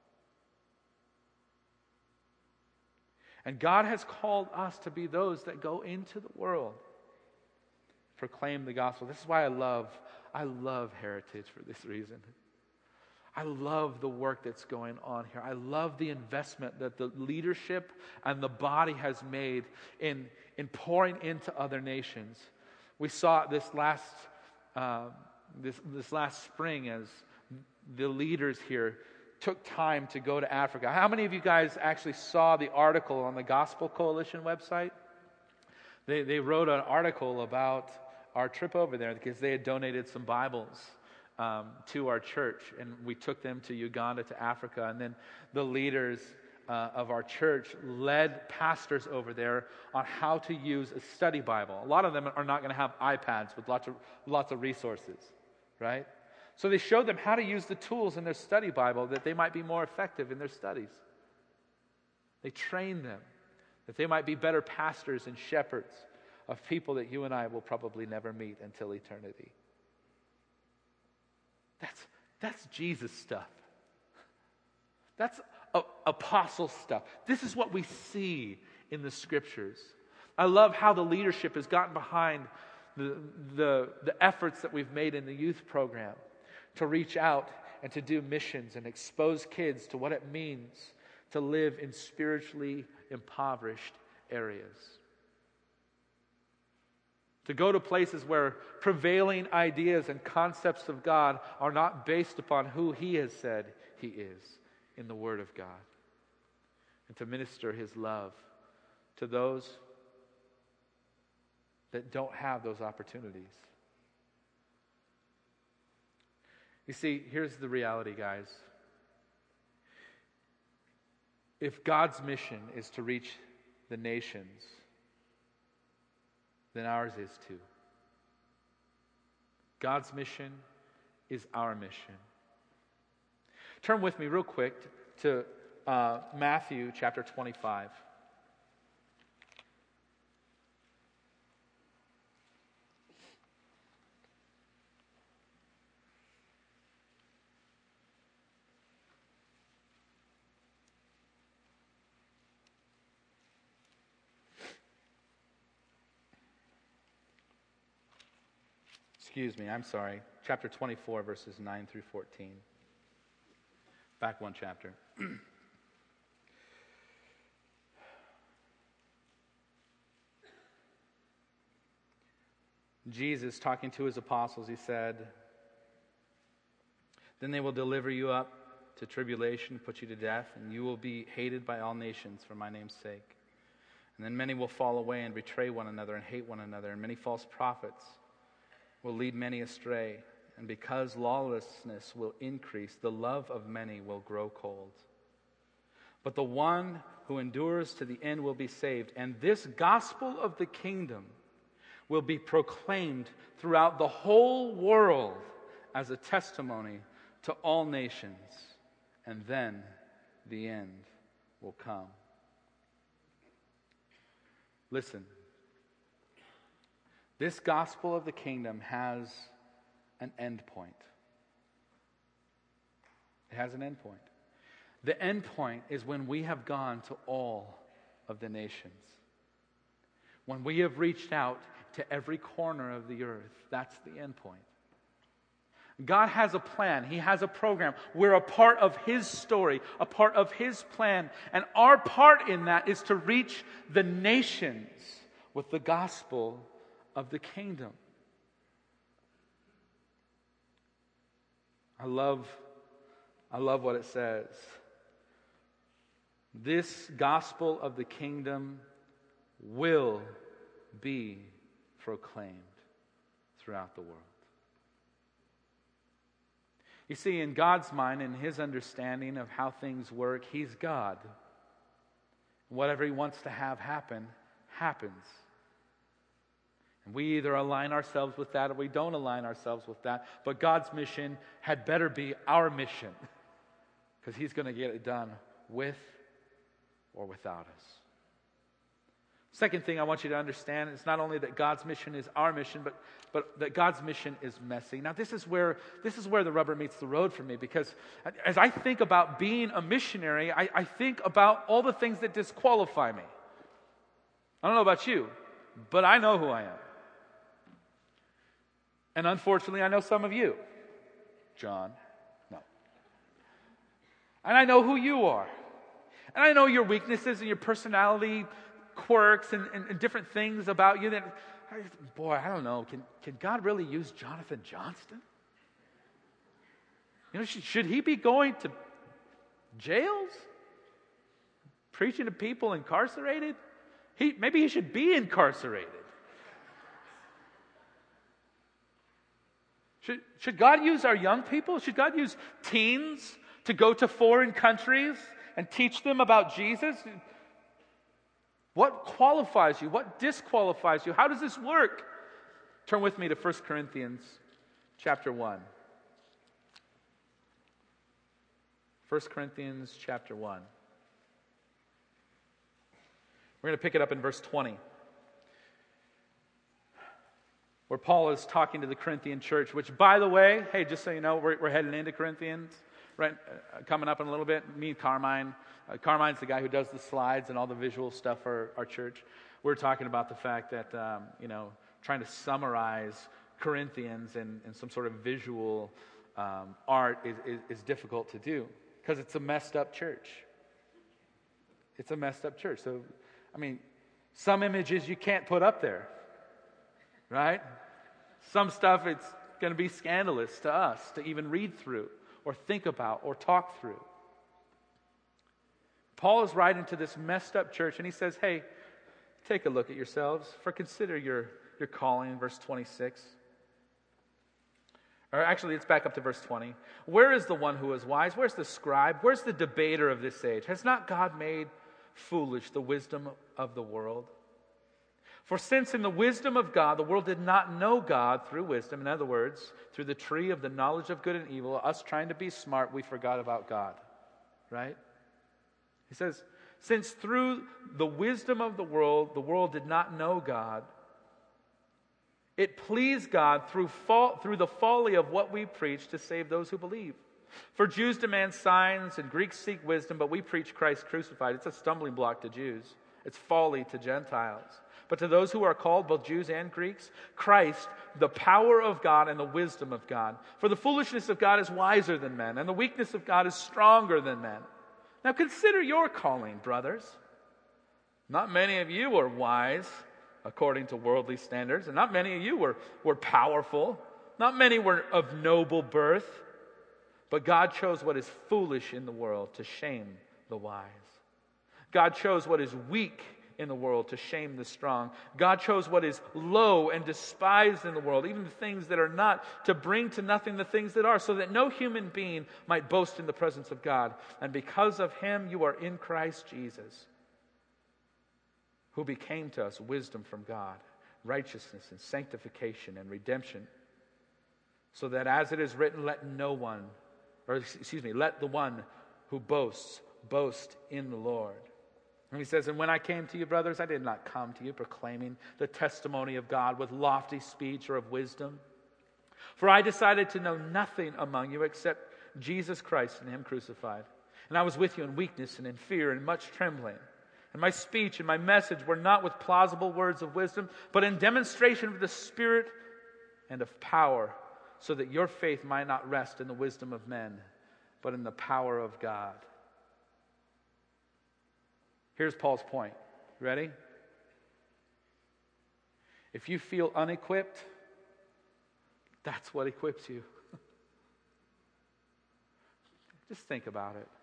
And God has called us to be those that go into the world, proclaim the gospel. This is why I love Heritage for this reason. I love the work that's going on here. I love the investment that the leadership and the body has made in pouring into other nations. We saw it this last spring as the leaders here took time to go to Africa. How many of you guys actually saw the article on the Gospel Coalition website? They wrote an article about our trip over there because they had donated some Bibles to our church, and we took them to Uganda, to Africa, and then the leaders of our church led pastors over there on how to use a study Bible. A lot of them are not going to have iPads with lots of resources, right? So they showed them how to use the tools in their study Bible that they might be more effective in their studies. They trained them that they might be better pastors and shepherds of people that you and I will probably never meet until eternity. That's Jesus stuff. That's apostle stuff. This is what we see in the Scriptures. I love how the leadership has gotten behind the efforts that we've made in the youth program to reach out and to do missions and expose kids to what it means to live in spiritually impoverished areas. To go to places where prevailing ideas and concepts of God are not based upon who He has said He is in the Word of God. And to minister His love to those that don't have those opportunities. You see, here's the reality, guys. If God's mission is to reach the nations, then ours is too. God's mission is our mission. Turn with me real quick to Matthew chapter 25. Excuse me, I'm sorry. Chapter 24, verses 9 through 14. Back one chapter. Jesus, talking to his apostles, he said, "Then they will deliver you up to tribulation, put you to death, and you will be hated by all nations for my name's sake. And then many will fall away and betray one another and hate one another, and many false prophets will lead many astray. And because lawlessness will increase, the love of many will grow cold. But the one who endures to the end will be saved. And this gospel of the kingdom will be proclaimed throughout the whole world as a testimony to all nations. And then the end will come." Listen. This gospel of the kingdom has an end point. It has an end point. The end point is when we have gone to all of the nations. When we have reached out to every corner of the earth. That's the end point. God has a plan. He has a program. We're a part of His story, a part of His plan. And our part in that is to reach the nations with the gospel of the kingdom. I love what it says. This gospel of the kingdom will be proclaimed throughout the world. You see, in God's mind, in His understanding of how things work, He's God. Whatever He wants to have happen, happens. And we either align ourselves with that or we don't align ourselves with that. But God's mission had better be our mission, because He's going to get it done with or without us. Second thing I want you to understand is not only that God's mission is our mission, but that God's mission is messy. Now, this is where the rubber meets the road for me, because as I think about being a missionary, I think about all the things that disqualify me. I don't know about you, but I know who I am. And unfortunately, I know some of you. John, no. And I know who you are. And I know your weaknesses and your personality quirks and different things about you that, boy, I don't know. Can God really use Jonathan Johnston? You know, should he be going to jails? Preaching to people incarcerated? Maybe he should be incarcerated. Should God use our young people? Should God use teens to go to foreign countries and teach them about Jesus? What qualifies you? What disqualifies you? How does this work? Turn with me to 1 Corinthians chapter 1. 1 Corinthians chapter 1. We're going to pick it up in verse 20. where Paul is talking to the Corinthian church, which, by the way, hey, just so you know, we're heading into Corinthians, right? Coming up in a little bit. Me and Carmine. Carmine's the guy who does the slides and all the visual stuff for our church. We're talking about the fact that, trying to summarize Corinthians in some sort of visual art is difficult to do because it's a messed up church. It's a messed up church. So, some images you can't put up there, right? Some stuff it's going to be scandalous to us to even read through or think about or talk through. Paul is writing to this messed up church and he says, hey, take a look at yourselves, for consider your calling in verse 26. Or actually, let's back up to verse 20. Where is the one who is wise? Where's the scribe? Where's the debater of this age? Has not God made foolish the wisdom of the world? For since in the wisdom of God, the world did not know God through wisdom, in other words, through the tree of the knowledge of good and evil, us trying to be smart, we forgot about God. Right? He says, since through the wisdom of the world did not know God, it pleased God through the folly of what we preach to save those who believe. For Jews demand signs and Greeks seek wisdom, but we preach Christ crucified. It's a stumbling block to Jews. It's folly to Gentiles. But to those who are called, both Jews and Greeks, Christ, the power of God and the wisdom of God. For the foolishness of God is wiser than men, and the weakness of God is stronger than men. Now consider your calling, brothers. Not many of you are wise according to worldly standards, and not many of you were powerful. Not many were of noble birth. But God chose what is foolish in the world to shame the wise. God chose what is weak in the world to shame the strong. God chose what is low and despised in the world, even the things that are not, to bring to nothing the things that are, so that no human being might boast in the presence of God. And because of him you are in Christ Jesus, who became to us wisdom from God, righteousness and sanctification and redemption, so that as it is written, let the one who boasts boast in the Lord. And he says, and when I came to you, brothers, I did not come to you proclaiming the testimony of God with lofty speech or of wisdom. For I decided to know nothing among you except Jesus Christ and him crucified. And I was with you in weakness and in fear and much trembling. And my speech and my message were not with plausible words of wisdom, but in demonstration of the Spirit and of power, so that your faith might not rest in the wisdom of men, but in the power of God. Here's Paul's point. Ready? If you feel unequipped, that's what equips you. Just think about it.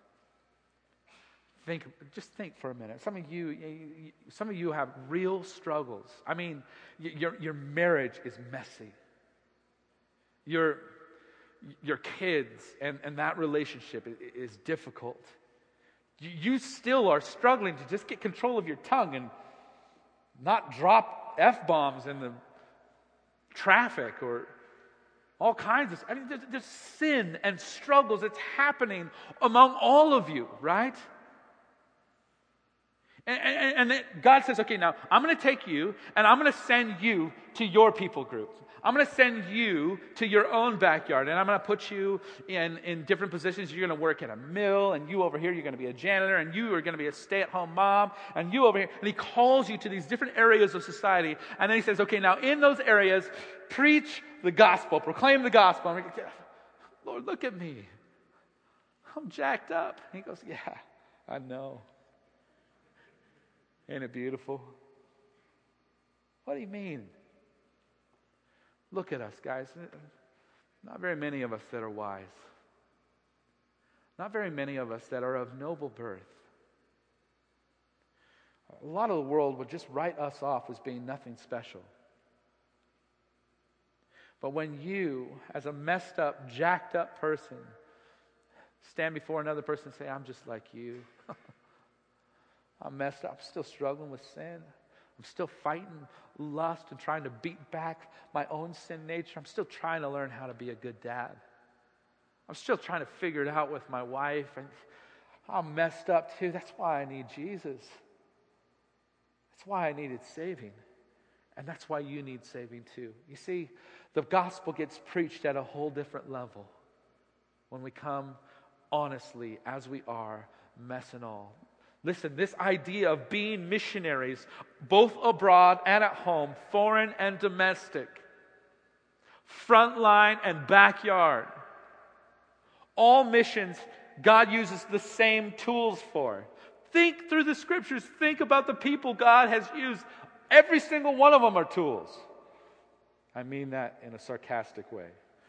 Just think for a minute. Some of you have real struggles. Your marriage is messy. Your kids and that relationship is difficult. You still are struggling to just get control of your tongue and not drop F-bombs in the traffic or all kinds of... there's sin and struggles that's happening among all of you, right? And then God says, okay, now I'm going to take you and I'm going to send you to your people group. I'm going to send you to your own backyard and I'm going to put you in different positions. You're going to work at a mill, and you over here, you're going to be a janitor, and you are going to be a stay-at-home mom, and you over here. And he calls you to these different areas of society. And then he says, okay, now in those areas, preach the gospel, proclaim the gospel. I'm like, Lord, look at me. I'm jacked up. And he goes, yeah, I know. Ain't it beautiful? What do you mean? Look at us, guys. Not very many of us that are wise. Not very many of us that are of noble birth. A lot of the world would just write us off as being nothing special. But when you, as a messed up, jacked up person, stand before another person and say, I'm just like you. I'm messed up. I'm still struggling with sin. I'm still fighting lust and trying to beat back my own sin nature. I'm still trying to learn how to be a good dad. I'm still trying to figure it out with my wife. And I'm messed up too. That's why I need Jesus. That's why I needed saving. And that's why you need saving too. You see, the gospel gets preached at a whole different level when we come honestly as we are, mess and all. Listen, this idea of being missionaries, both abroad and at home, foreign and domestic, frontline and backyard, all missions God uses the same tools for. Think through the scriptures. Think about the people God has used. Every single one of them are tools. I mean that in a sarcastic way.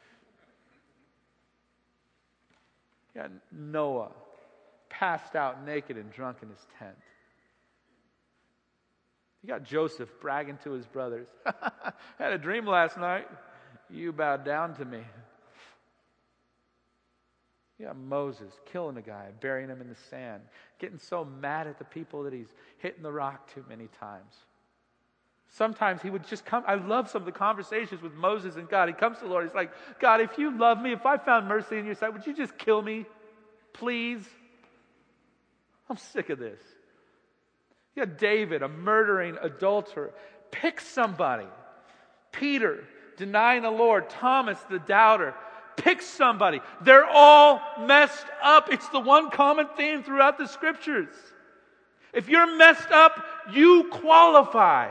Yeah, Noah, passed out naked and drunk in his tent. You got Joseph bragging to his brothers. Had a dream last night. You bowed down to me. You got Moses killing a guy, burying him in the sand, getting so mad at the people that he's hitting the rock too many times. Sometimes he would just come. I love some of the conversations with Moses and God. He comes to the Lord. He's like, God, if you love me, if I found mercy in your sight, would you just kill me? Please? I'm sick of this. You got David, a murdering adulterer. Pick somebody. Peter, denying the Lord. Thomas, the doubter. Pick somebody. They're all messed up. It's the one common theme throughout the scriptures. If you're messed up, you qualify.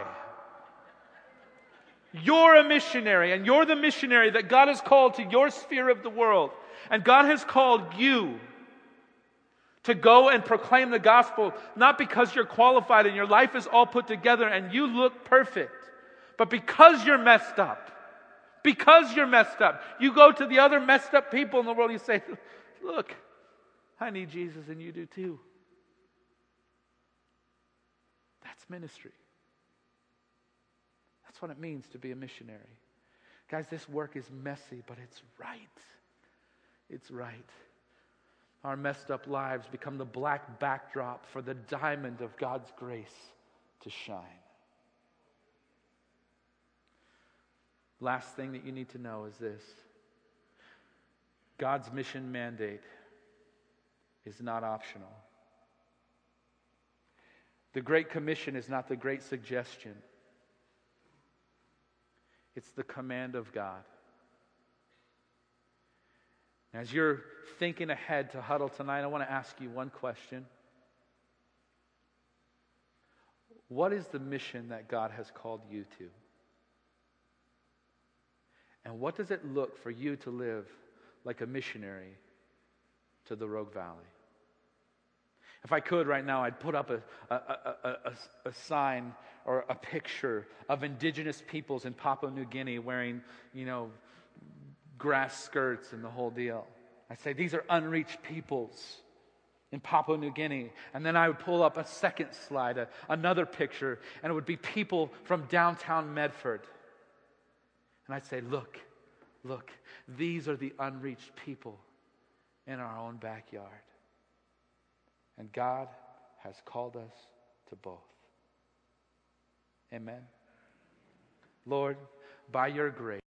You're a missionary, and you're the missionary that God has called to your sphere of the world. And God has called you to go and proclaim the gospel, not because you're qualified and your life is all put together and you look perfect, but because you're messed up. Because you're messed up. You go to the other messed up people in the world, you say, look, I need Jesus and you do too. That's ministry. That's what it means to be a missionary. Guys, this work is messy, but it's right. It's right. Our messed up lives become the black backdrop for the diamond of God's grace to shine. Last thing that you need to know is this. God's mission mandate is not optional. The Great Commission is not the great suggestion. It's the command of God. As you're thinking ahead to Huddle tonight, I want to ask you one question. What is the mission that God has called you to? And what does it look for you to live like a missionary to the Rogue Valley? If I could right now, I'd put up a sign or a picture of indigenous peoples in Papua New Guinea wearing, grass skirts and the whole deal. I say these are unreached peoples in Papua New Guinea. And then I would pull up a second slide, another picture, and it would be people from downtown Medford. And I'd say, look, these are the unreached people in our own backyard. And God has called us to both. Amen. Lord, by your grace,